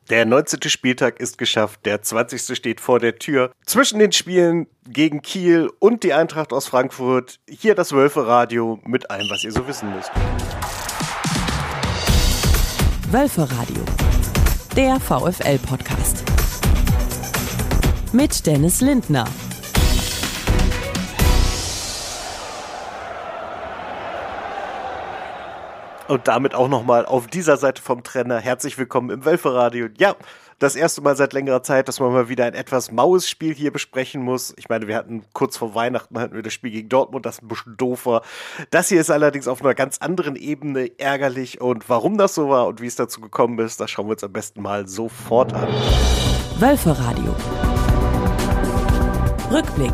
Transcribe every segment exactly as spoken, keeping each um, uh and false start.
Der neunzehnte Spieltag ist geschafft, der zwanzigste steht vor der Tür. Zwischen den Spielen gegen Kiel und die Eintracht aus Frankfurt, hier das Wölfe-Radio mit allem, was ihr so wissen müsst. Wölfe-Radio, der VfL-Podcast. Mit Dennis Lindner. Und damit auch nochmal auf dieser Seite vom Trenner herzlich willkommen im Wölfe-Radio. Ja, das erste Mal seit längerer Zeit, dass man mal wieder ein etwas maues Spiel hier besprechen muss. Ich meine, wir hatten kurz vor Weihnachten hatten wir das Spiel gegen Dortmund, das ist ein bisschen doof war. Das hier ist allerdings auf einer ganz anderen Ebene ärgerlich. Und warum das so war und wie es dazu gekommen ist, das schauen wir uns am besten mal sofort an. Wölfe-Radio. Rückblick.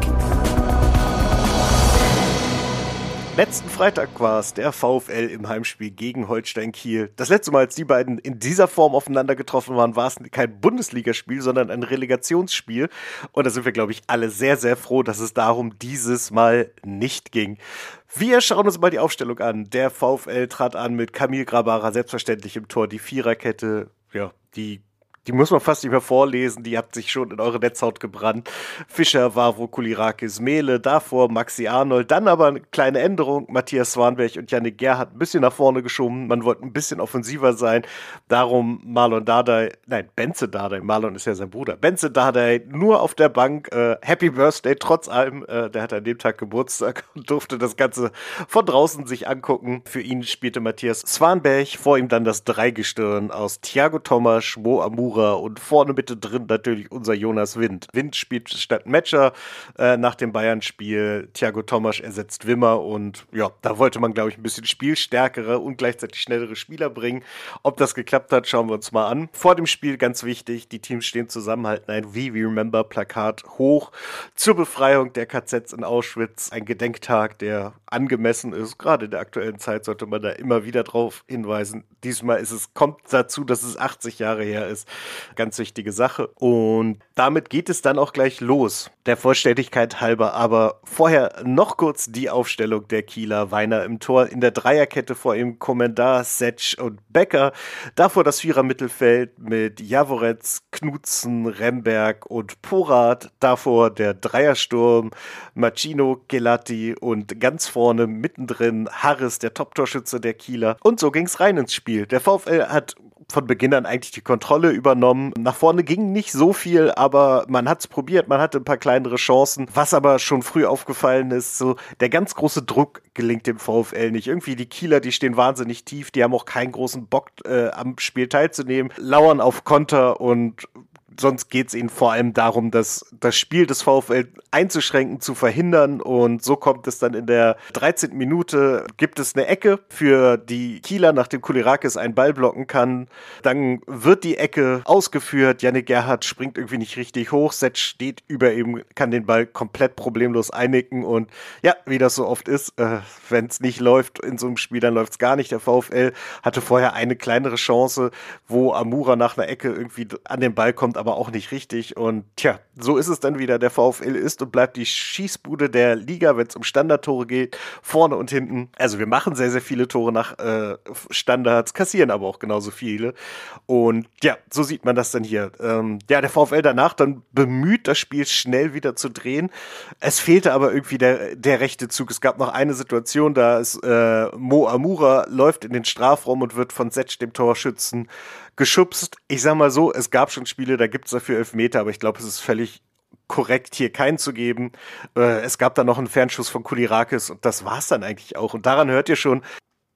Letzten Freitag war es der VfL im Heimspiel gegen Holstein Kiel. Das letzte Mal, als die beiden in dieser Form aufeinander getroffen waren, war es kein Bundesligaspiel, sondern ein Relegationsspiel. Und da sind wir, glaube ich, alle sehr, sehr froh, dass es darum dieses Mal nicht ging. Wir schauen uns mal die Aufstellung an. Der VfL trat an mit Kamil Grabara selbstverständlich im Tor. Die Viererkette, ja, die Die muss man fast nicht mehr vorlesen, die hat sich schon in eure Netzhaut gebrannt. Fischer, Wawro, Kulirakis, Mehle, davor Maxi Arnold, dann aber eine kleine Änderung, Matthias Swanberg und Yannick Gerhardt ein bisschen nach vorne geschoben, man wollte ein bisschen offensiver sein, darum Marlon Dardai, nein, Benze Dardai, Marlon ist ja sein Bruder, Benze Dardai nur auf der Bank, äh, Happy Birthday trotz allem, äh, der hatte an dem Tag Geburtstag und durfte das Ganze von draußen sich angucken. Für ihn spielte Matthias Swanberg, vor ihm dann das Dreigestirn aus Thiago Tomasch, Mo Amura und vorne Mitte drin natürlich unser Jonas Wind. Wind spielt statt Metscher äh, nach dem Bayern-Spiel. Thiago Tomasch ersetzt Wimmer und ja, da wollte man, glaube ich, ein bisschen spielstärkere und gleichzeitig schnellere Spieler bringen. Ob das geklappt hat, schauen wir uns mal an. Vor dem Spiel ganz wichtig, die Teams stehen zusammen, halten ein We We Remember Plakat hoch zur Befreiung der K Zs in Auschwitz. Ein Gedenktag, der angemessen ist. Gerade in der aktuellen Zeit sollte man da immer wieder drauf hinweisen. Diesmal ist es, kommt dazu, dass es achtzig Jahre her ist. Ganz wichtige Sache. Und damit geht es dann auch gleich los. Der Vollständigkeit halber, aber vorher noch kurz die Aufstellung der Kieler. Weiner im Tor, in der Dreierkette vor ihm Komendar, Setsch und Becker. Davor das Vierer-Mittelfeld mit Jaworetz, Knutzen, Remberg und Porath. Davor der Dreiersturm, Machino, Gelati und ganz vorne mittendrin Harris, der Top-Torschütze der Kieler. Und so ging es rein ins Spiel. Der VfL hat von Beginn an eigentlich die Kontrolle übernommen. Nach vorne ging nicht so viel, aber man hat es probiert, man hatte ein paar kleinere Chancen. Was aber schon früh aufgefallen ist, so der ganz große Druck gelingt dem VfL nicht. Irgendwie die Kieler, die stehen wahnsinnig tief, die haben auch keinen großen Bock äh, am Spiel teilzunehmen, lauern auf Konter und sonst geht es ihnen vor allem darum, das, das Spiel des VfL einzuschränken, zu verhindern. Und so kommt es dann in der dreizehnten Minute, gibt es eine Ecke für die Kieler, nachdem Kulirakis einen Ball blocken kann. Dann wird die Ecke ausgeführt. Yannick Gerhardt springt irgendwie nicht richtig hoch. Setsch steht über ihm, kann den Ball komplett problemlos einnicken. Und ja, wie das so oft ist, äh, wenn es nicht läuft in so einem Spiel, dann läuft es gar nicht. Der VfL hatte vorher eine kleinere Chance, wo Amura nach einer Ecke irgendwie an den Ball kommt, aber aber auch nicht richtig. Und tja, so ist es dann wieder. Der VfL ist und bleibt die Schießbude der Liga, wenn es um Standardtore geht, vorne und hinten. Also wir machen sehr, sehr viele Tore nach äh, Standards, kassieren aber auch genauso viele. Und ja, so sieht man das dann hier. Ähm, ja, der VfL danach dann bemüht, das Spiel schnell wieder zu drehen. Es fehlte aber irgendwie der, der rechte Zug. Es gab noch eine Situation, da ist äh, Mo Amura läuft in den Strafraum und wird von Setsch, dem Torschützen, geschubst. Ich sag mal so, es gab schon Spiele, da gibt es dafür Elfmeter, aber ich glaube, es ist völlig korrekt, hier keinen zu geben. Äh, es gab dann noch einen Fernschuss von Kulirakis und das war's dann eigentlich auch. Und daran hört ihr schon,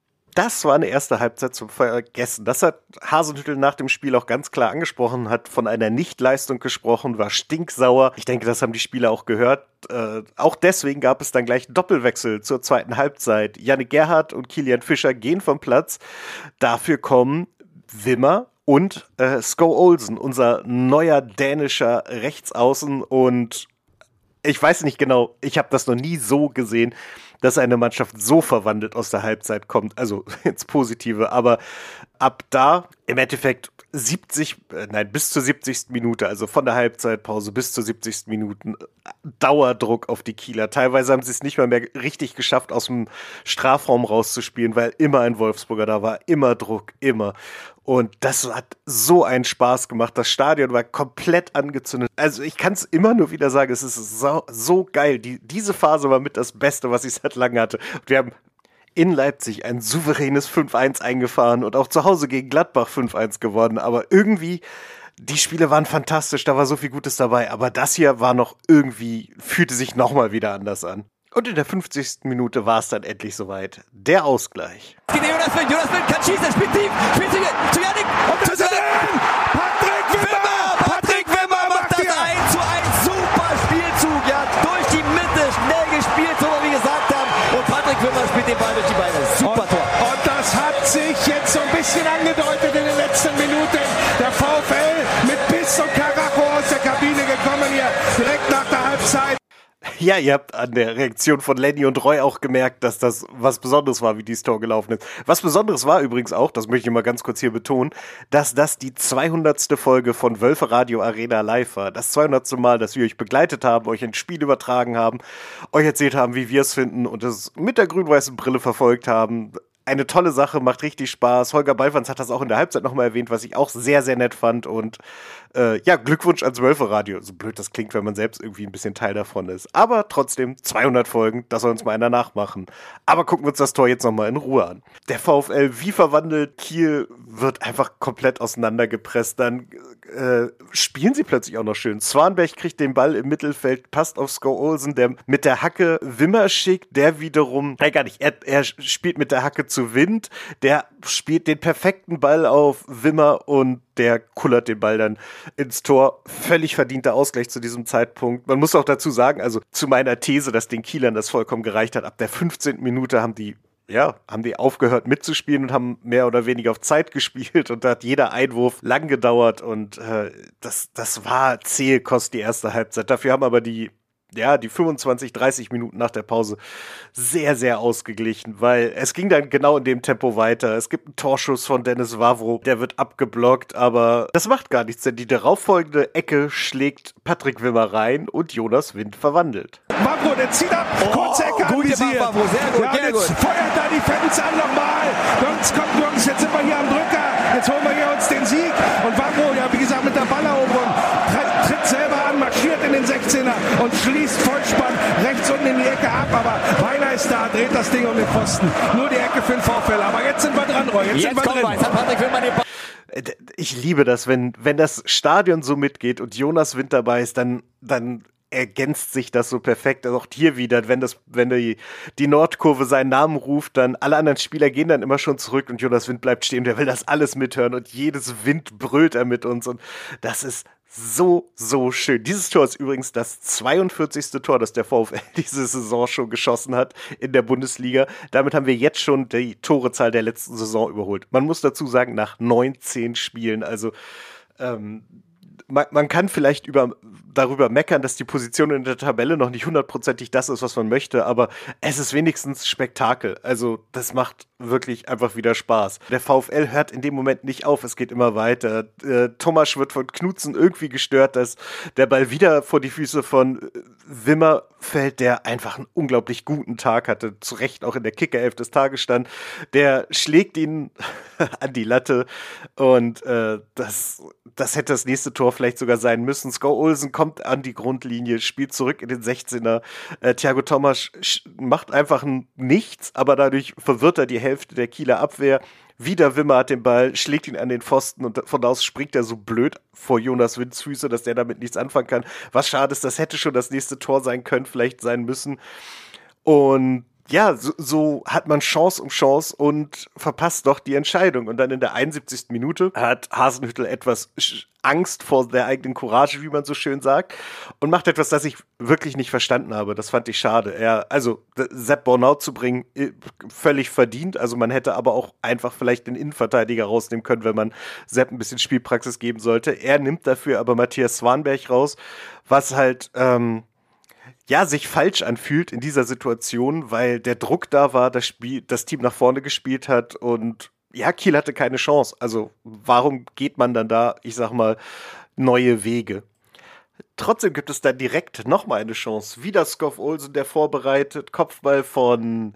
das war eine erste Halbzeit zum Vergessen. Das hat Hasenhüttl nach dem Spiel auch ganz klar angesprochen, hat von einer Nichtleistung gesprochen, war stinksauer. Ich denke, das haben die Spieler auch gehört. Äh, auch deswegen gab es dann gleich einen Doppelwechsel zur zweiten Halbzeit. Yannick Gerhardt und Kilian Fischer gehen vom Platz. Dafür kommen Wimmer und äh, Sko Olsen, unser neuer dänischer Rechtsaußen. Und ich weiß nicht genau, ich habe das noch nie so gesehen, dass eine Mannschaft so verwandelt aus der Halbzeit kommt, also ins Positive, aber ab da im Endeffekt siebzig, äh, nein, bis zur siebzigsten Minute, also von der Halbzeitpause bis zur siebzigsten Minute, Dauerdruck auf die Kieler. Teilweise haben sie es nicht mal mehr richtig geschafft, aus dem Strafraum rauszuspielen, weil immer ein Wolfsburger da war, immer Druck, immer. Und das hat so einen Spaß gemacht. Das Stadion war komplett angezündet. Also ich kann es immer nur wieder sagen, es ist so, so geil. Die, diese Phase war mit das Beste, was ich seit langem hatte. Wir haben in Leipzig ein souveränes fünf eins eingefahren und auch zu Hause gegen Gladbach fünf eins gewonnen. Aber irgendwie, die Spiele waren fantastisch, da war so viel Gutes dabei. Aber das hier war noch irgendwie, fühlte sich nochmal wieder anders an. Und in der fünfzigsten Minute war es dann endlich soweit. Der Ausgleich. Jonas Wind, Jonas Wind kann schießen, spielt tief, spielt zu Yannick und zu Patrick Wimmer! Patrick Wimmer macht das eins zu eins, super Spielzug, ja, durch die Mitte, schnell gespielt, so wie wir gesagt haben. Und Patrick Wimmer spielt den Ball durch die Beine, super Tor. Und, und das hat sich jetzt so ein bisschen angedeutet in den letzten Minuten. Der VfL mit Biss und Karacho aus der Kabine gekommen hier, direkt nach der Halbzeit. Ja, ihr habt an der Reaktion von Lenny und Roy auch gemerkt, dass das was Besonderes war, wie dieses Tor gelaufen ist. Was Besonderes war übrigens auch, das möchte ich mal ganz kurz hier betonen, dass das die zweihundertste Folge von Wölfe Radio Arena Live war. Das zweihundertste Mal, dass wir euch begleitet haben, euch ein Spiel übertragen haben, euch erzählt haben, wie wir es finden und es mit der grün-weißen Brille verfolgt haben. Eine tolle Sache, macht richtig Spaß. Holger Balfans hat das auch in der Halbzeit nochmal erwähnt, was ich auch sehr, sehr nett fand. Und äh, ja, Glückwunsch ans Wölfe-Radio. So blöd das klingt, wenn man selbst irgendwie ein bisschen Teil davon ist. Aber trotzdem, zweihundert Folgen, das soll uns mal einer nachmachen. Aber gucken wir uns das Tor jetzt nochmal in Ruhe an. Der VfL, wie verwandelt, Kiel wird einfach komplett auseinandergepresst. Dann äh, spielen sie plötzlich auch noch schön. Swanberg kriegt den Ball im Mittelfeld, passt auf Sko Olsen, der mit der Hacke Wimmer schickt, der wiederum, nein, gar nicht, er, er spielt mit der Hacke zu Wind, der spielt den perfekten Ball auf Wimmer und der kullert den Ball dann ins Tor. Völlig verdienter Ausgleich zu diesem Zeitpunkt. Man muss auch dazu sagen, also zu meiner These, dass den Kielern das vollkommen gereicht hat, ab der fünfzehnten Minute haben die Ja, haben die aufgehört mitzuspielen und haben mehr oder weniger auf Zeit gespielt und da hat jeder Einwurf lang gedauert und äh, das, das war Zählkost die erste Halbzeit. Dafür haben aber die Ja, die fünfundzwanzig, dreißig Minuten nach der Pause sehr, sehr ausgeglichen, weil es ging dann genau in dem Tempo weiter. Es gibt einen Torschuss von Dennis Wawro, der wird abgeblockt, aber das macht gar nichts, denn die darauffolgende Ecke schlägt Patrick Wimmer rein und Jonas Wind verwandelt. Wawro, der zieht ab, Oh, kurze Ecke gut anvisiert. gemacht, Wawro, sehr gut, ja, sehr jetzt gut. feuert da die Fans an nochmal. Jungs, kommt Jungs, jetzt sind wir hier am Drücker. Jetzt holen wir hier uns den Sieg. Und Wawro, ja wie gesagt, mit der Balleroberung, tritt, tritt selber an, marschiert in den sechzehner und schließt Vollspann rechts unten in die Ecke ab. Aber Weiler ist da, dreht das Ding um den Pfosten. Nur die Ecke für den VfL. Aber jetzt sind wir dran, Roy. Jetzt, Jetzt sind wir kommt drin. was, hat Patrick Wimmer den Ball. Ich liebe das, wenn, wenn das Stadion so mitgeht und Jonas Wind dabei ist, dann, dann ergänzt sich das so perfekt. Also auch hier wieder, wenn das, wenn die, die Nordkurve seinen Namen ruft, dann alle anderen Spieler gehen dann immer schon zurück und Jonas Wind bleibt stehen. Der will das alles mithören und jedes Wind brüllt er mit uns und das ist so, so schön. Dieses Tor ist übrigens das zweiundvierzigste Tor, das der VfL diese Saison schon geschossen hat in der Bundesliga. Damit haben wir jetzt schon die Torezahl der letzten Saison überholt. Man muss dazu sagen, nach neunzehn Spielen. Also ähm, man, man kann vielleicht über, darüber meckern, dass die Position in der Tabelle noch nicht hundertprozentig das ist, was man möchte, aber es ist wenigstens Spektakel. Also das macht wirklich einfach wieder Spaß. Der VfL hört in dem Moment nicht auf, es geht immer weiter. Äh, Thomas wird von Knutzen irgendwie gestört, dass der Ball wieder vor die Füße von Wimmer fällt, der einfach einen unglaublich guten Tag hatte, zu Recht auch in der Kickerelf des Tages stand. Der schlägt ihn an die Latte und äh, das, das hätte das nächste Tor vielleicht sogar sein müssen. Sko Olsen kommt an die Grundlinie, spielt zurück in den sechzehner. Äh, Thiago Thomas macht einfach nichts, aber dadurch verwirrt er die Hälfte der Kieler Abwehr. Wieder Wimmer hat den Ball, schlägt ihn an den Pfosten und von da aus springt er so blöd vor Jonas Winds Füße, dass der damit nichts anfangen kann. Was schade ist, das hätte schon das nächste Tor sein können, vielleicht sein müssen. Und ja, so, so hat man Chance um Chance und verpasst doch die Entscheidung. Und dann in der einundsiebzigsten Minute hat Hasenhüttl etwas Angst vor der eigenen Courage, wie man so schön sagt, und macht etwas, das ich wirklich nicht verstanden habe. Das fand ich schade. Er, also Sepp Bornau zu bringen, völlig verdient. Also man hätte aber auch einfach vielleicht den Innenverteidiger rausnehmen können, wenn man Sepp ein bisschen Spielpraxis geben sollte. Er nimmt dafür aber Matthias Swanberg raus, was halt ähm, ja, sich falsch anfühlt in dieser Situation, weil der Druck da war, das Spiel, das Team nach vorne gespielt hat und ja, Kiel hatte keine Chance. Also warum geht man dann da, ich sag mal, neue Wege? Trotzdem gibt es dann direkt nochmal eine Chance. Wieder Skov Olsen, der vorbereitet, Kopfball von,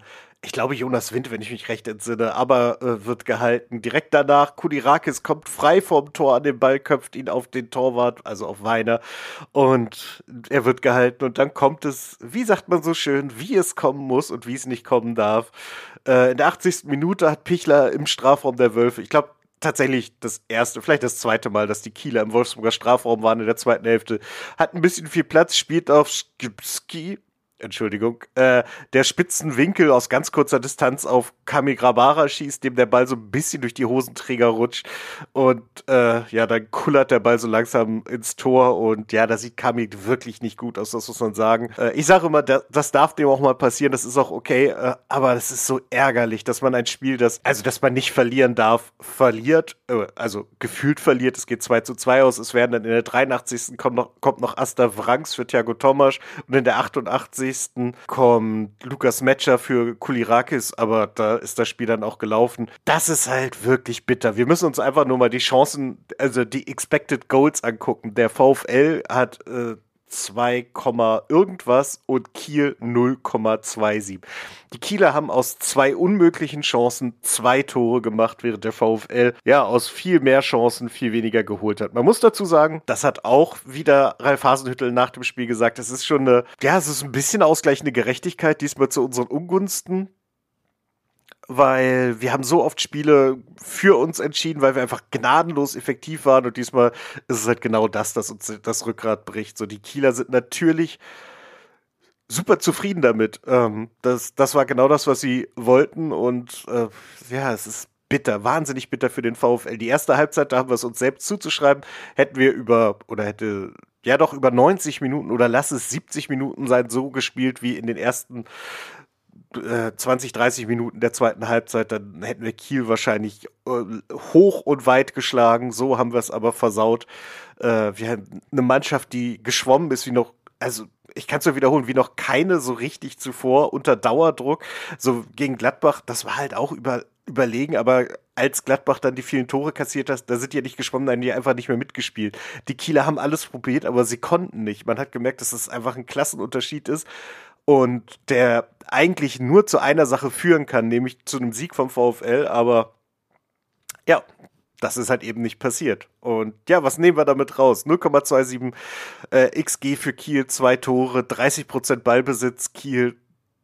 ich glaube Jonas Wind, wenn ich mich recht entsinne, aber äh, wird gehalten. Direkt danach, Kudirakis kommt frei vom Tor an den Ball, köpft ihn auf den Torwart, also auf Weiner, und er wird gehalten. Und dann kommt es, wie sagt man so schön, wie es kommen muss und wie es nicht kommen darf. Äh, in der achtzigsten Minute hat Pichler im Strafraum der Wölfe, ich glaube, tatsächlich das erste, vielleicht das zweite Mal, dass die Kieler im Wolfsburger Strafraum waren in der zweiten Hälfte. Hat ein bisschen viel Platz, spielt auf Skibski, Entschuldigung, äh, der spitzen Winkel aus ganz kurzer Distanz auf Kami Grabara schießt, dem der Ball so ein bisschen durch die Hosenträger rutscht und äh, ja, dann kullert der Ball so langsam ins Tor und ja, da sieht Kami wirklich nicht gut aus, das muss man sagen. Äh, ich sage immer, das, das darf dem auch mal passieren, das ist auch okay, äh, aber das ist so ärgerlich, dass man ein Spiel, das, also dass man nicht verlieren darf, verliert, äh, also gefühlt verliert, es geht zwei zu zwei aus, es werden dann in der dreiundachtzigsten kommt noch, kommt noch Asta Vranks für Thiago Tomasch und in der achtundachtzigsten kommt Lukas Metscher für Kulirakis, aber da ist das Spiel dann auch gelaufen. Das ist halt wirklich bitter. Wir müssen uns einfach nur mal die Chancen, also die Expected Goals angucken. Der VfL hat äh, zwei, irgendwas und Kiel null Komma siebenundzwanzig. Die Kieler haben aus zwei unmöglichen Chancen zwei Tore gemacht, während der VfL ja aus viel mehr Chancen viel weniger geholt hat. Man muss dazu sagen, das hat auch wieder Ralf Hasenhüttl nach dem Spiel gesagt, es ist schon eine, ja, es ist ein bisschen ausgleichende Gerechtigkeit, diesmal zu unseren Ungunsten. Weil wir haben so oft Spiele für uns entschieden, weil wir einfach gnadenlos effektiv waren und diesmal ist es halt genau das, das uns das Rückgrat bricht. So, die Kieler sind natürlich super zufrieden damit. Ähm, das, das war genau das, was sie wollten und äh, ja, es ist bitter, wahnsinnig bitter für den VfL. Die erste Halbzeit, da haben wir es uns selbst zuzuschreiben, hätten wir über, oder hätte, ja doch über neunzig Minuten oder lass es siebzig Minuten sein, so gespielt wie in den ersten zwanzig, dreißig Minuten der zweiten Halbzeit, dann hätten wir Kiel wahrscheinlich äh, hoch und weit geschlagen. So haben wir es aber versaut. Äh, wir haben eine Mannschaft, die geschwommen ist wie noch, also ich kann es nur wiederholen, wie noch keine so richtig zuvor unter Dauerdruck. So gegen Gladbach, das war halt auch über, überlegen, aber als Gladbach dann die vielen Tore kassiert hat, da sind die ja nicht geschwommen, dann die einfach nicht mehr mitgespielt. Die Kieler haben alles probiert, aber sie konnten nicht. Man hat gemerkt, dass es einfach ein Klassenunterschied ist. Und der eigentlich nur zu einer Sache führen kann, nämlich zu einem Sieg vom VfL, aber ja, das ist halt eben nicht passiert. Und ja, was nehmen wir damit raus? null Komma siebenundzwanzig äh, X G für Kiel, zwei Tore, dreißig Prozent Ballbesitz, Kiel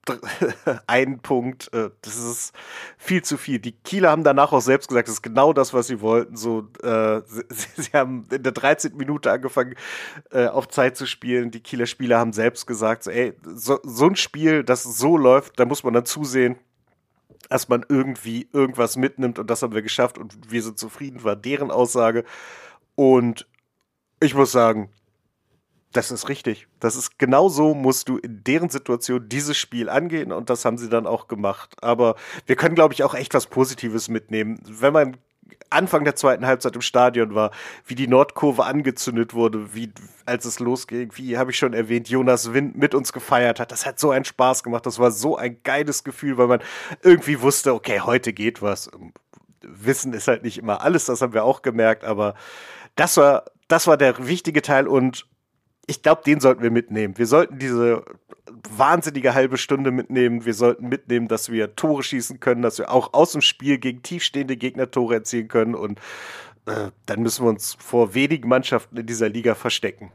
ein Punkt, äh, das ist viel zu viel. Die Kieler haben danach auch selbst gesagt, das ist genau das, was sie wollten. So, äh, sie, sie haben in der dreizehnten Minute angefangen, äh, auf Zeit zu spielen. Die Kieler Spieler haben selbst gesagt, so, ey, so, so ein Spiel, das so läuft, da muss man dann zusehen, dass man irgendwie irgendwas mitnimmt und das haben wir geschafft und wir sind zufrieden, war deren Aussage. Und ich muss sagen, das ist richtig. Das ist genau so, musst du in deren Situation dieses Spiel angehen und das haben sie dann auch gemacht. Aber wir können, glaube ich, auch echt was Positives mitnehmen. Wenn man Anfang der zweiten Halbzeit im Stadion war, wie die Nordkurve angezündet wurde, wie als es losging, wie habe ich schon erwähnt, Jonas Wind mit uns gefeiert hat. Das hat so einen Spaß gemacht. Das war so ein geiles Gefühl, weil man irgendwie wusste, okay, heute geht was. Wissen ist halt nicht immer alles, das haben wir auch gemerkt, aber das war, das war der wichtige Teil und ich glaube, den sollten wir mitnehmen. Wir sollten diese wahnsinnige halbe Stunde mitnehmen. Wir sollten mitnehmen, dass wir Tore schießen können, dass wir auch aus dem Spiel gegen tiefstehende Gegner Tore erzielen können. Und äh, dann müssen wir uns vor wenigen Mannschaften in dieser Liga verstecken.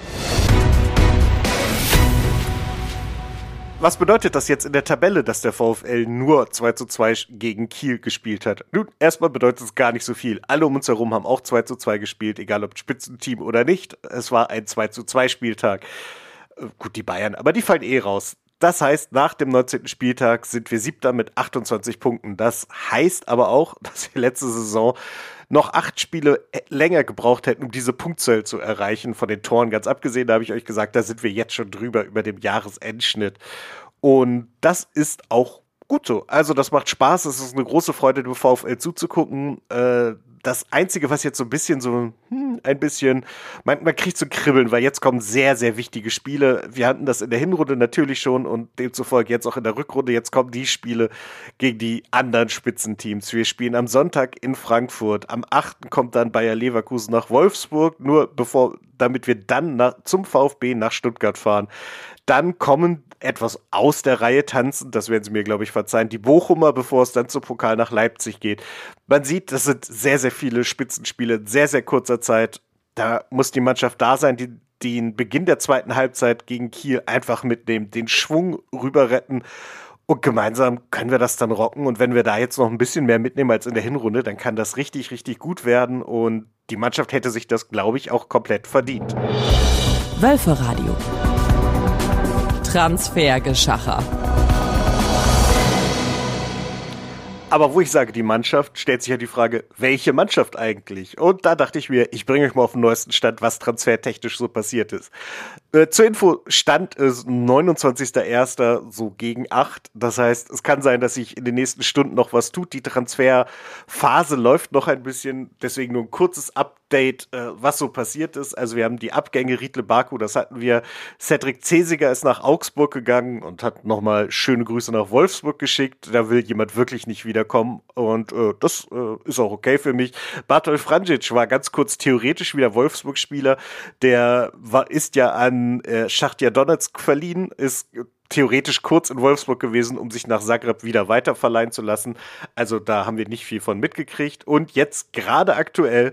Was bedeutet das jetzt in der Tabelle, dass der VfL nur zwei zu zwei gegen Kiel gespielt hat? Nun, erstmal bedeutet es gar nicht so viel. Alle um uns herum haben auch zwei zu zwei gespielt, egal ob Spitzenteam oder nicht. Es war ein zwei zu zwei Spieltag. Gut, die Bayern, aber die fallen eh raus. Das heißt, nach dem neunzehnten Spieltag sind wir Siebter mit achtundzwanzig Punkten. Das heißt aber auch, dass wir letzte Saison noch acht Spiele länger gebraucht hätten, um diese Punktzahl zu erreichen. Von den Toren ganz abgesehen, da habe ich euch gesagt, da sind wir jetzt schon drüber über dem Jahresendschnitt. Und das ist auch gut so. Also das macht Spaß, es ist eine große Freude, dem VfL zuzugucken. Äh, das Einzige, was jetzt so ein bisschen so, hm, ein bisschen, man, man kriegt so Kribbeln, weil jetzt kommen sehr, sehr wichtige Spiele. Wir hatten das in der Hinrunde natürlich schon und demzufolge jetzt auch in der Rückrunde. Jetzt kommen die Spiele gegen die anderen Spitzenteams. Wir spielen am Sonntag in Frankfurt. Am achten kommt dann Bayer Leverkusen nach Wolfsburg. Nur bevor damit wir dann nach, zum VfB nach Stuttgart fahren. Dann kommen etwas aus der Reihe tanzen, das werden Sie mir, glaube ich, verzeihen, die Bochumer, bevor es dann zum Pokal nach Leipzig geht. Man sieht, das sind sehr, sehr viele Spitzenspiele in sehr, sehr kurzer Zeit. Da muss die Mannschaft da sein, die den Beginn der zweiten Halbzeit gegen Kiel einfach mitnehmen, den Schwung rüber retten. Und gemeinsam können wir das dann rocken. Und wenn wir da jetzt noch ein bisschen mehr mitnehmen als in der Hinrunde, dann kann das richtig, richtig gut werden. Und die Mannschaft hätte sich das, glaube ich, auch komplett verdient. Wölferadio. Transfergeschacher. Aber wo ich sage, die Mannschaft, stellt sich ja die Frage, welche Mannschaft eigentlich? Und da dachte ich mir, ich bringe euch mal auf den neuesten Stand, was transfertechnisch so passiert ist. Äh, zur Info, Stand ist neunundzwanzigster erster so gegen acht. Das heißt, es kann sein, dass sich in den nächsten Stunden noch was tut. Die Transferphase läuft noch ein bisschen, deswegen nur ein kurzes Update, äh, was so passiert ist. Also wir haben die Abgänge, Riedle Baku, das hatten wir. Cedric Cesiger ist nach Augsburg gegangen und hat nochmal schöne Grüße nach Wolfsburg geschickt. Da will jemand wirklich nicht wiederkommen und äh, das äh, ist auch okay für mich. Bartol Franjic war ganz kurz theoretisch wieder Wolfsburg-Spieler. Der war, ist ja an äh, Schachtja Donetsk verliehen, ist theoretisch kurz in Wolfsburg gewesen, um sich nach Zagreb wieder weiterverleihen zu lassen. Also da haben wir nicht viel von mitgekriegt. Und jetzt gerade aktuell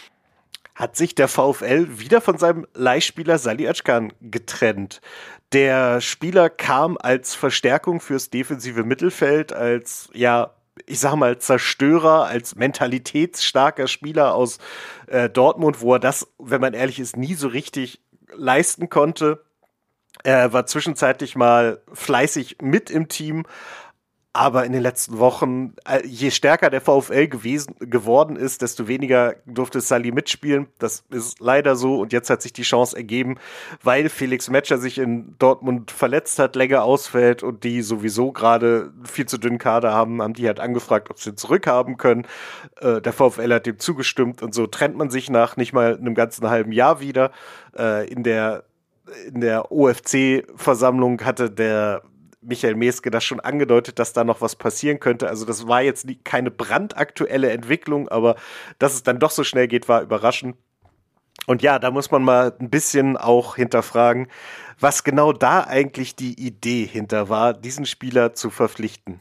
hat sich der VfL wieder von seinem Leihspieler Salih Özcan getrennt. Der Spieler kam als Verstärkung fürs defensive Mittelfeld, als, ja, ich sag mal, Zerstörer, als mentalitätsstarker Spieler aus äh, Dortmund, wo er das, wenn man ehrlich ist, nie so richtig leisten konnte. Er war zwischenzeitlich mal fleißig mit im Team, aber in den letzten Wochen, je stärker der VfL gewesen, geworden ist, desto weniger durfte Salih mitspielen. Das ist leider so und jetzt hat sich die Chance ergeben, weil Felix Metscher sich in Dortmund verletzt hat, länger ausfällt und die sowieso gerade viel zu dünnen Kader haben, haben die halt angefragt, ob sie ihn zurückhaben können. Äh, der VfL hat dem zugestimmt und so trennt man sich nach nicht mal einem ganzen halben Jahr wieder. Äh, in der, in der O F C-Versammlung hatte der Michael Meske das schon angedeutet, dass da noch was passieren könnte. Also das war jetzt nie, keine brandaktuelle Entwicklung, aber dass es dann doch so schnell geht, war überraschend. Und ja, da muss man mal ein bisschen auch hinterfragen, was genau da eigentlich die Idee hinter war, diesen Spieler zu verpflichten.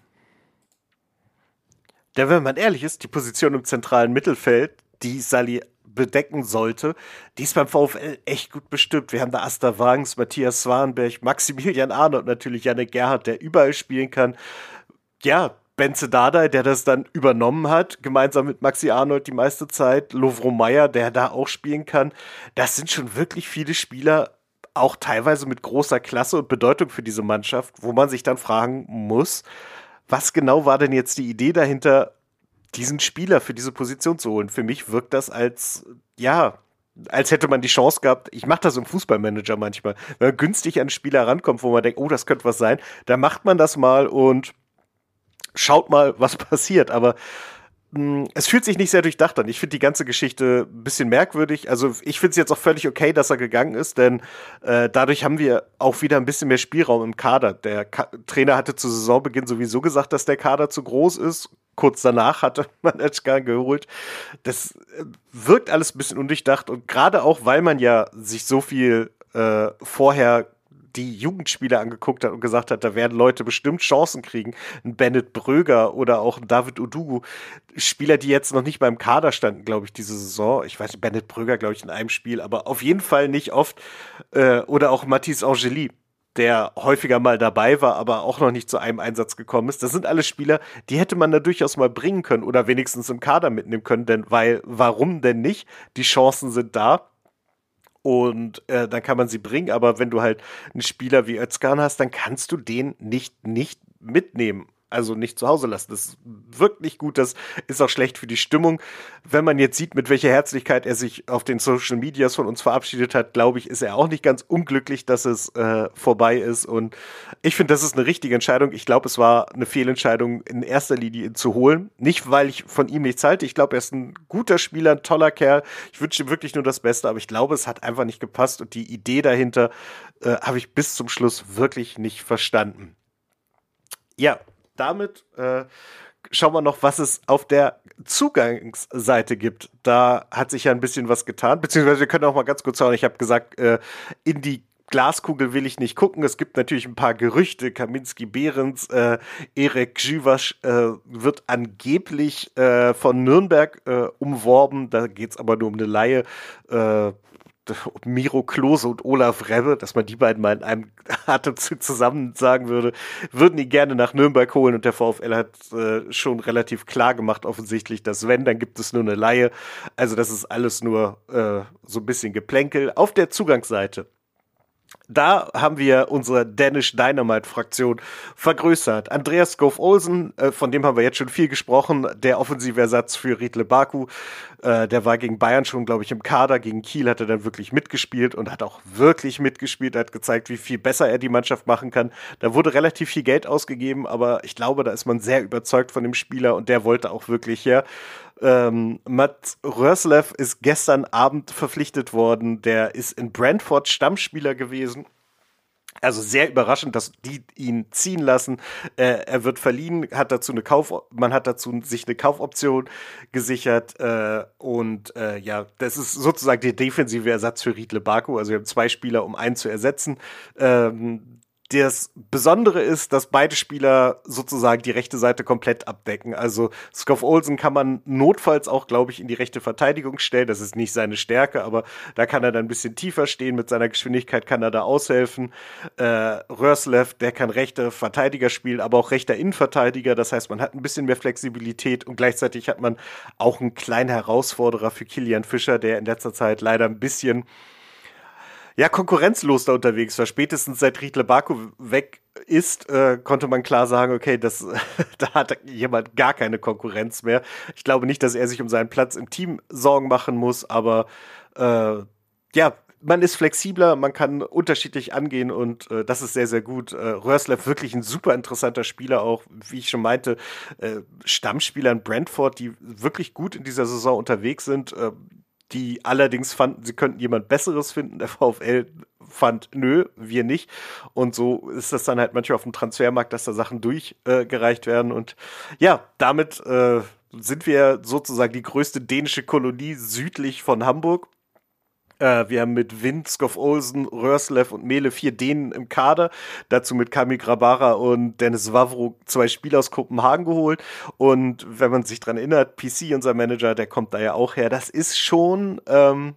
Denn wenn man ehrlich ist, die Position im zentralen Mittelfeld, die Salih bedecken sollte, die ist beim VfL echt gut bestimmt. Wir haben da Asta Wagens, Matthias Swanberg, Maximilian Arnold, natürlich Jannik Gerhardt, der überall spielen kann. Ja, Benze Dardai, der das dann übernommen hat, gemeinsam mit Maxi Arnold die meiste Zeit. Lovro Meyer, der da auch spielen kann. Das sind schon wirklich viele Spieler, auch teilweise mit großer Klasse und Bedeutung für diese Mannschaft, wo man sich dann fragen muss, was genau war denn jetzt die Idee dahinter, diesen Spieler für diese Position zu holen? Für mich wirkt das als, ja, als hätte man die Chance gehabt, ich mache das im Fußballmanager manchmal, wenn man günstig an einen Spieler rankommt, wo man denkt, oh, das könnte was sein, dann macht man das mal und schaut mal, was passiert. Aber mh, es fühlt sich nicht sehr durchdacht an. Ich finde die ganze Geschichte ein bisschen merkwürdig. Also ich finde es jetzt auch völlig okay, dass er gegangen ist, denn äh, dadurch haben wir auch wieder ein bisschen mehr Spielraum im Kader. Der Ka- Trainer hatte zu Saisonbeginn sowieso gesagt, dass der Kader zu groß ist. Kurz danach hatte man Özcan geholt. Das wirkt alles ein bisschen undurchdacht und gerade auch, weil man ja sich so viel äh, vorher die Jugendspieler angeguckt hat und gesagt hat, da werden Leute bestimmt Chancen kriegen. Ein Bennett Bröger oder auch ein David Udugu. Spieler, die jetzt noch nicht beim Kader standen, glaube ich, diese Saison. Ich weiß nicht, Bennett Bröger, glaube ich, in einem Spiel, aber auf jeden Fall nicht oft. Äh, oder auch Mathis Angeli, der häufiger mal dabei war, aber auch noch nicht zu einem Einsatz gekommen ist. Das sind alles Spieler, die hätte man da durchaus mal bringen können oder wenigstens im Kader mitnehmen können, denn weil, warum denn nicht? Die Chancen sind da und äh, dann kann man sie bringen, aber wenn du halt einen Spieler wie Özcan hast, dann kannst du den nicht, nicht mitnehmen. Also nicht zu Hause lassen. Das wirkt nicht gut, das ist auch schlecht für die Stimmung. Wenn man jetzt sieht, mit welcher Herzlichkeit er sich auf den Social Medias von uns verabschiedet hat, glaube ich, ist er auch nicht ganz unglücklich, dass es äh, vorbei ist. Und ich finde, das ist eine richtige Entscheidung. Ich glaube, es war eine Fehlentscheidung, in erster Linie ihn zu holen. Nicht, weil ich von ihm nichts halte. Ich glaube, er ist ein guter Spieler, ein toller Kerl. Ich wünsche ihm wirklich nur das Beste, aber ich glaube, es hat einfach nicht gepasst. Und die Idee dahinter äh, habe ich bis zum Schluss wirklich nicht verstanden. Ja, damit äh, schauen wir noch, was es auf der Zugangsseite gibt. Da hat sich ja ein bisschen was getan, beziehungsweise wir können auch mal ganz kurz schauen. Ich habe gesagt, äh, in die Glaskugel will ich nicht gucken. Es gibt natürlich ein paar Gerüchte. Kaminski Behrens, äh, Erik Żywasz äh, wird angeblich äh, von Nürnberg äh, umworben. Da geht es aber nur um eine Leihe. Äh, Miro Klose und Olaf Rebbe, dass man die beiden mal in einem Atemzug zusammen sagen würde, würden ihn gerne nach Nürnberg holen, und der VfL hat äh, schon relativ klar gemacht, offensichtlich, dass wenn, dann gibt es nur eine Leihe. Also das ist alles nur äh, so ein bisschen Geplänkel. Auf der Zugangsseite, da haben wir unsere Danish Dynamite-Fraktion vergrößert. Andreas Skov-Olsen, äh, von dem haben wir jetzt schon viel gesprochen, der offensive Ersatz für Riedle Baku, äh, der war gegen Bayern schon, glaube ich, im Kader. Gegen Kiel hat er dann wirklich mitgespielt und hat auch wirklich mitgespielt. Er hat gezeigt, wie viel besser er die Mannschaft machen kann. Da wurde relativ viel Geld ausgegeben, aber ich glaube, da ist man sehr überzeugt von dem Spieler, und der wollte auch wirklich her. Ähm, Matt Röslev ist gestern Abend verpflichtet worden. Der ist in Brentford Stammspieler gewesen. Also sehr überraschend, dass die ihn ziehen lassen. Äh, er wird verliehen, hat dazu eine Kauf, man hat dazu sich eine Kaufoption gesichert. Äh, und äh, ja, das ist sozusagen der defensive Ersatz für Riedle Baku. Also wir haben zwei Spieler, um einen zu ersetzen. Ähm, Das Besondere ist, dass beide Spieler sozusagen die rechte Seite komplett abdecken. Also Skov-Olsen kann man notfalls auch, glaube ich, in die rechte Verteidigung stellen. Das ist nicht seine Stärke, aber da kann er dann ein bisschen tiefer stehen. Mit seiner Geschwindigkeit kann er da aushelfen. Äh, Röslev, der kann rechter Verteidiger spielen, aber auch rechter Innenverteidiger. Das heißt, man hat ein bisschen mehr Flexibilität, und gleichzeitig hat man auch einen kleinen Herausforderer für Kilian Fischer, der in letzter Zeit leider ein bisschen ja, konkurrenzlos da unterwegs war. Spätestens seit Riedle Baku weg ist, äh, konnte man klar sagen, okay, das, da hat jemand gar keine Konkurrenz mehr. Ich glaube nicht, dass er sich um seinen Platz im Team Sorgen machen muss, aber äh, ja, man ist flexibler, man kann unterschiedlich angehen, und äh, das ist sehr, sehr gut. Äh, Röslev wirklich ein super interessanter Spieler auch, wie ich schon meinte, äh, Stammspieler in Brentford, die wirklich gut in dieser Saison unterwegs sind, äh, die allerdings fanden, sie könnten jemand Besseres finden. Der VfL fand, nö, wir nicht. Und so ist das dann halt manchmal auf dem Transfermarkt, dass da Sachen durchgereicht äh, werden. Und ja, damit äh, sind wir sozusagen die größte dänische Kolonie südlich von Hamburg. Äh, wir haben mit Wind, Skov-Olsen, Röslev und Mele vier Dänen im Kader. Dazu mit Kamil Grabara und Dennis Wawro zwei Spieler aus Kopenhagen geholt. Und wenn man sich dran erinnert, P C, unser Manager, der kommt da ja auch her. Das ist schon, ähm,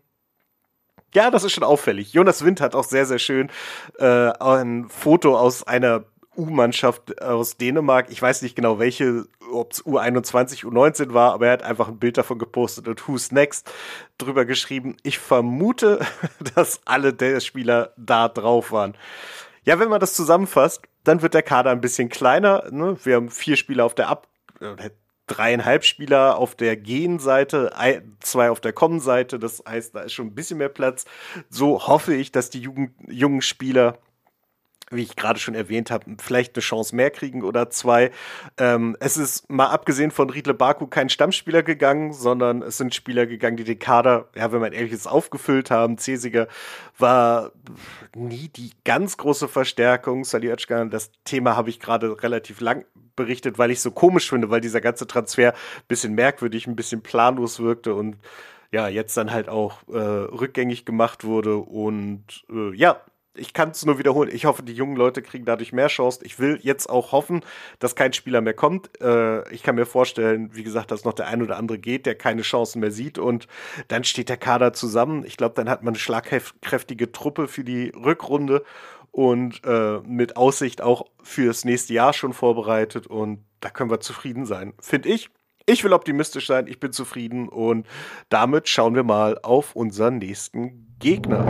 ja, das ist schon auffällig. Jonas Wind hat auch sehr, sehr schön äh, ein Foto aus einer U-Mannschaft aus Dänemark. Ich weiß nicht genau welche, ob es U einundzwanzig, U neunzehn war, aber er hat einfach ein Bild davon gepostet und Who's Next drüber geschrieben. Ich vermute, dass alle der Spieler da drauf waren. Ja, wenn man das zusammenfasst, dann wird der Kader ein bisschen kleiner. Ne? Wir haben vier Spieler auf der Ab... Äh, dreieinhalb Spieler auf der Gehen-Seite, ein, zwei auf der Kommen-Seite. Das heißt, da ist schon ein bisschen mehr Platz. So hoffe ich, dass die Jugend, jungen Spieler, wie ich gerade schon erwähnt habe, vielleicht eine Chance mehr kriegen oder zwei. Ähm, es ist mal abgesehen von Riedle Baku kein Stammspieler gegangen, sondern es sind Spieler gegangen, die den Kader, ja, wenn man ehrlich ist, aufgefüllt haben. Cesiger war nie die ganz große Verstärkung. Salih Özcan, das Thema habe ich gerade relativ lang berichtet, weil ich es so komisch finde, weil dieser ganze Transfer ein bisschen merkwürdig, ein bisschen planlos wirkte und ja, jetzt dann halt auch äh, rückgängig gemacht wurde. Und äh, ja, ich kann es nur wiederholen. Ich hoffe, die jungen Leute kriegen dadurch mehr Chancen. Ich will jetzt auch hoffen, dass kein Spieler mehr kommt. Äh, ich kann mir vorstellen, wie gesagt, dass noch der ein oder andere geht, der keine Chancen mehr sieht. Und dann steht der Kader zusammen. Ich glaube, dann hat man eine schlagkräftige Truppe für die Rückrunde und äh, mit Aussicht auch fürs nächste Jahr schon vorbereitet. Und da können wir zufrieden sein, finde ich. Ich will optimistisch sein, ich bin zufrieden. Und damit schauen wir mal auf unseren nächsten Gegner.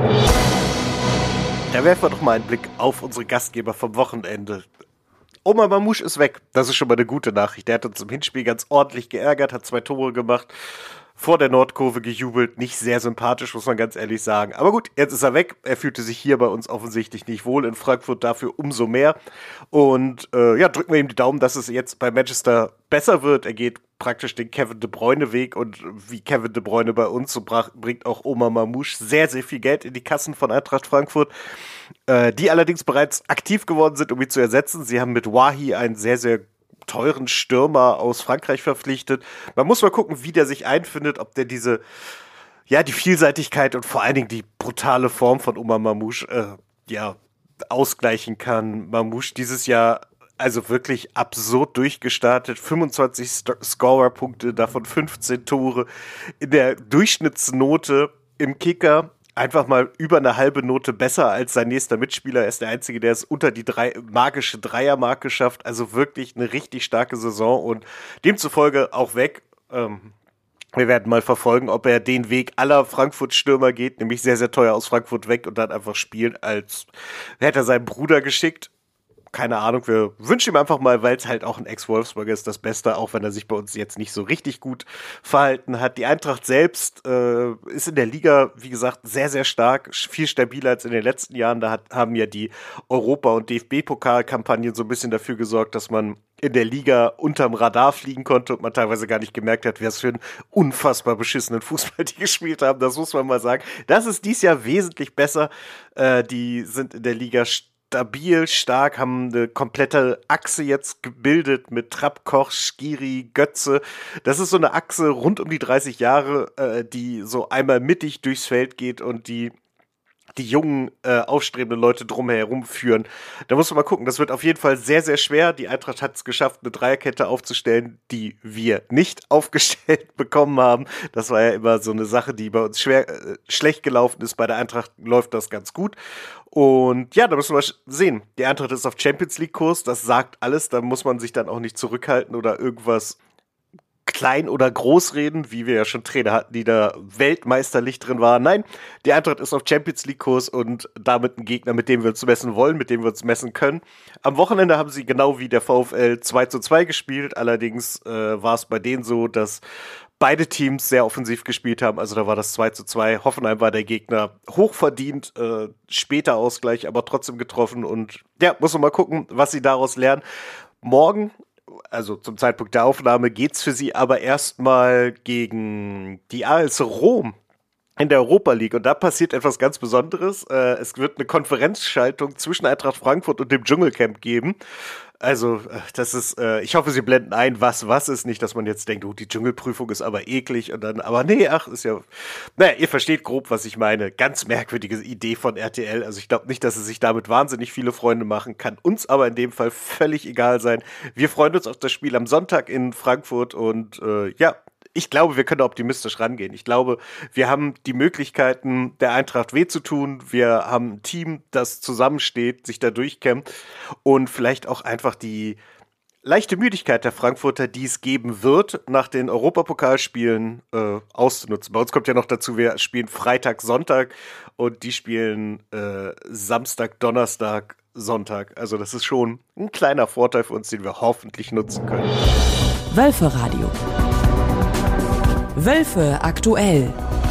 Da werfen wir doch mal einen Blick auf unsere Gastgeber vom Wochenende. Omar Mamouche ist weg. Das ist schon mal eine gute Nachricht. Der hat uns im Hinspiel ganz ordentlich geärgert, hat zwei Tore gemacht, vor der Nordkurve gejubelt. Nicht sehr sympathisch, muss man ganz ehrlich sagen. Aber gut, jetzt ist er weg. Er fühlte sich hier bei uns offensichtlich nicht wohl. In Frankfurt dafür umso mehr. Und äh, ja, drücken wir ihm die Daumen, dass es jetzt bei Manchester besser wird. Er geht praktisch den Kevin De Bruyne Weg, und wie Kevin De Bruyne bei uns, so brach, bringt auch Omar Mamouche sehr, sehr viel Geld in die Kassen von Eintracht Frankfurt, äh, die allerdings bereits aktiv geworden sind, um ihn zu ersetzen. Sie haben mit Wahi einen sehr, sehr teuren Stürmer aus Frankreich verpflichtet. Man muss mal gucken, wie der sich einfindet, ob der diese, ja, die Vielseitigkeit und vor allen Dingen die brutale Form von Omar Mamouche, äh, ja, ausgleichen kann. Mamouche dieses Jahr also wirklich absurd durchgestartet. fünfundzwanzig St- Scorer-Punkte, davon fünfzehn Tore. In der Durchschnittsnote im Kicker einfach mal über eine halbe Note besser als sein nächster Mitspieler. Er ist der Einzige, der es unter die drei, magische Dreiermarke schafft. Also wirklich eine richtig starke Saison und demzufolge auch weg. Ähm, wir werden mal verfolgen, ob er den Weg aller Frankfurt-Stürmer geht, nämlich sehr, sehr teuer aus Frankfurt weg und dann einfach spielen, als hätte er seinen Bruder geschickt. Keine Ahnung, wir wünschen ihm einfach mal, weil es halt auch ein Ex-Wolfsburger ist, das Beste, auch wenn er sich bei uns jetzt nicht so richtig gut verhalten hat. Die Eintracht selbst äh, ist in der Liga, wie gesagt, sehr, sehr stark, viel stabiler als in den letzten Jahren. Da hat, haben ja die Europa- und D F B-Pokal-Kampagnen so ein bisschen dafür gesorgt, dass man in der Liga unterm Radar fliegen konnte und man teilweise gar nicht gemerkt hat, was für einen unfassbar beschissenen Fußball die gespielt haben. Das muss man mal sagen. Das ist dies Jahr wesentlich besser. Äh, die sind in der Liga stabil, stark, haben eine komplette Achse jetzt gebildet mit Trapp, Koch, Skiri, Götze. Das ist so eine Achse rund um die dreißig Jahre, äh, die so einmal mittig durchs Feld geht und die die jungen, äh, aufstrebenden Leute drumherum führen. Da muss man mal gucken. Das wird auf jeden Fall sehr, sehr schwer. Die Eintracht hat es geschafft, eine Dreierkette aufzustellen, die wir nicht aufgestellt bekommen haben. Das war ja immer so eine Sache, die bei uns schwer, äh, schlecht gelaufen ist. Bei der Eintracht läuft das ganz gut. Und ja, da müssen wir sehen. Die Eintracht ist auf Champions League Kurs. Das sagt alles. Da muss man sich dann auch nicht zurückhalten oder irgendwas klein oder groß reden, wie wir ja schon Trainer hatten, die da weltmeisterlich drin waren. Nein, die Eintracht ist auf Champions League Kurs und damit ein Gegner, mit dem wir uns messen wollen, mit dem wir uns messen können. Am Wochenende haben sie genau wie der VfL zwei zu zwei gespielt. Allerdings äh, war es bei denen so, dass beide Teams sehr offensiv gespielt haben. Also da war das zwei zu zwei. Hoffenheim war der Gegner hochverdient, äh, später Ausgleich, aber trotzdem getroffen. Und ja, muss man mal gucken, was sie daraus lernen. Morgen, also zum Zeitpunkt der Aufnahme, geht's für sie aber erstmal gegen die A S Rom in der Europa League. Und da passiert etwas ganz Besonderes. Äh, es wird eine Konferenzschaltung zwischen Eintracht Frankfurt und dem Dschungelcamp geben. Also, das ist, äh, ich hoffe, sie blenden ein, was was ist. Nicht, dass man jetzt denkt, oh, die Dschungelprüfung ist aber eklig. Und dann, aber nee, ach, ist ja, naja, ihr versteht grob, was ich meine. Ganz merkwürdige Idee von R T L. Also ich glaube nicht, dass sie sich damit wahnsinnig viele Freunde machen. Kann uns aber in dem Fall völlig egal sein. Wir freuen uns auf das Spiel am Sonntag in Frankfurt und äh, ja, ich glaube, wir können da optimistisch rangehen. Ich glaube, wir haben die Möglichkeiten, der Eintracht weh zu tun. Wir haben ein Team, das zusammensteht, sich da durchkämpft und vielleicht auch einfach die leichte Müdigkeit der Frankfurter, die es geben wird, nach den Europapokalspielen äh, auszunutzen. Bei uns kommt ja noch dazu, wir spielen Freitag, Sonntag und die spielen äh, Samstag, Donnerstag, Sonntag. Also das ist schon ein kleiner Vorteil für uns, den wir hoffentlich nutzen können. Wölferadio. Wölfe aktuell.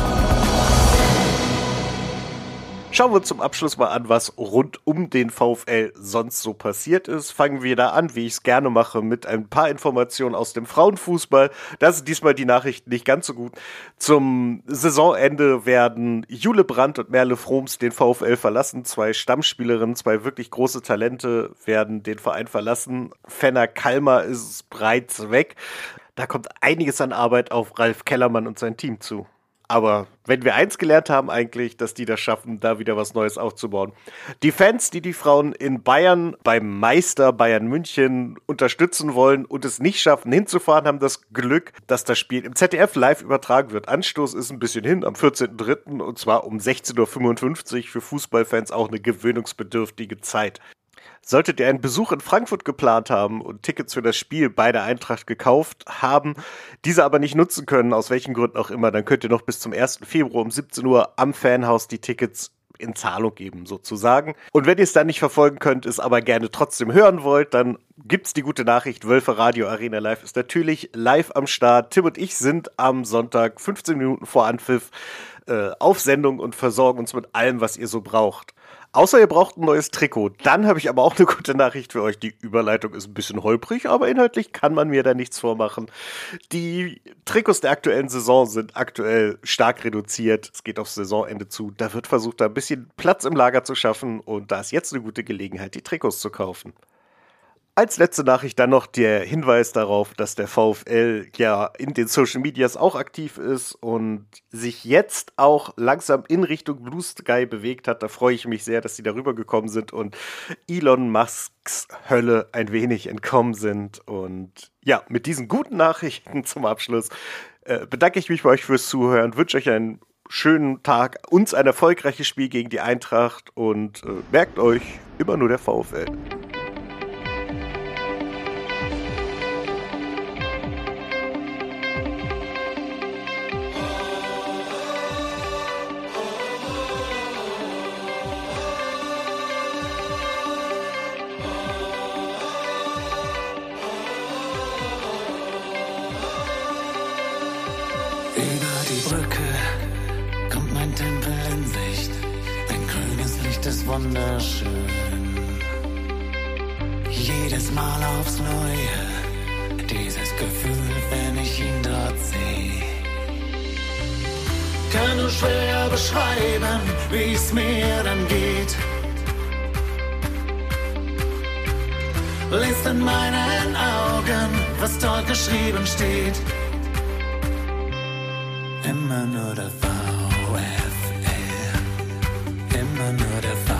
Schauen wir uns zum Abschluss mal an, was rund um den VfL sonst so passiert ist. Fangen wir da an, wie ich es gerne mache, mit ein paar Informationen aus dem Frauenfußball. Da sind diesmal die Nachrichten nicht ganz so gut. Zum Saisonende werden Jule Brandt und Merle Froms den VfL verlassen. Zwei Stammspielerinnen, zwei wirklich große Talente werden den Verein verlassen. Fenner Kalmar ist bereits weg. Da kommt einiges an Arbeit auf Ralf Kellermann und sein Team zu. Aber wenn wir eins gelernt haben eigentlich, dass die das schaffen, da wieder was Neues aufzubauen. Die Fans, die die Frauen in Bayern beim Meister Bayern München unterstützen wollen und es nicht schaffen, hinzufahren, haben das Glück, dass das Spiel im Z D F live übertragen wird. Anstoß ist ein bisschen hin, am vierzehnten dritten und zwar um sechzehn Uhr fünfundfünfzig. Für Fußballfans auch eine gewöhnungsbedürftige Zeit. Solltet ihr einen Besuch in Frankfurt geplant haben und Tickets für das Spiel bei der Eintracht gekauft haben, diese aber nicht nutzen können, aus welchen Gründen auch immer, dann könnt ihr noch bis zum ersten Februar um siebzehn Uhr am Fanhaus die Tickets in Zahlung geben, sozusagen. Und wenn ihr es dann nicht verfolgen könnt, es aber gerne trotzdem hören wollt, dann gibt's die gute Nachricht, Wölferadio Arena Live ist natürlich live am Start. Tim und ich sind am Sonntag fünfzehn Minuten vor Anpfiff äh, auf Sendung und versorgen uns mit allem, was ihr so braucht. Außer ihr braucht ein neues Trikot. Dann habe ich aber auch eine gute Nachricht für euch. Die Überleitung ist ein bisschen holprig, aber inhaltlich kann man mir da nichts vormachen. Die Trikots der aktuellen Saison sind aktuell stark reduziert. Es geht aufs Saisonende zu. Da wird versucht, da ein bisschen Platz im Lager zu schaffen. Und da ist jetzt eine gute Gelegenheit, die Trikots zu kaufen. Als letzte Nachricht dann noch der Hinweis darauf, dass der VfL ja in den Social Medias auch aktiv ist und sich jetzt auch langsam in Richtung Blue Sky bewegt hat. Da freue ich mich sehr, dass sie darüber gekommen sind und Elon Musks Hölle ein wenig entkommen sind. Und ja, mit diesen guten Nachrichten zum Abschluss äh, bedanke ich mich bei euch fürs Zuhören, wünsche euch einen schönen Tag, uns ein erfolgreiches Spiel gegen die Eintracht und äh, merkt euch, immer nur der VfL. Wunderschön. Jedes Mal aufs Neue, dieses Gefühl, wenn ich ihn dort sehe. Kann nur schwer beschreiben, wie es mir dann geht. Lest in meinen Augen, was dort geschrieben steht. Immer nur der VfL, immer nur der VfL.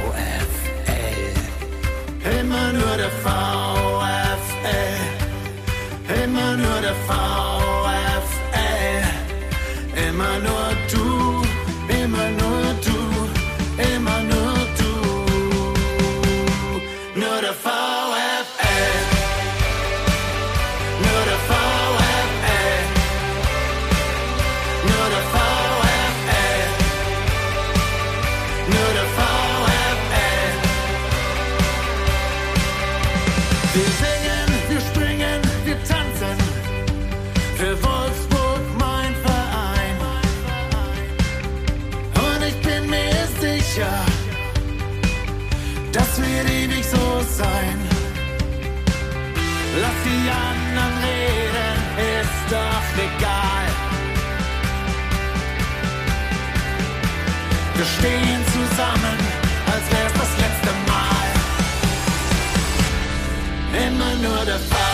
Immer nur der VfL, immer nur der VfL, immer nur du, immer nur du, immer nur du, nur der VfL, nur der VfL, nur der VfL, nur der VfL. Wir singen, wir springen, wir tanzen, für Wolfsburg mein Verein. Und ich bin mir sicher, das wird ewig so sein. Lass die anderen reden, ist doch egal. Wir stehen zusammen, als wär's das letzte Mal. Immer nur der Fall.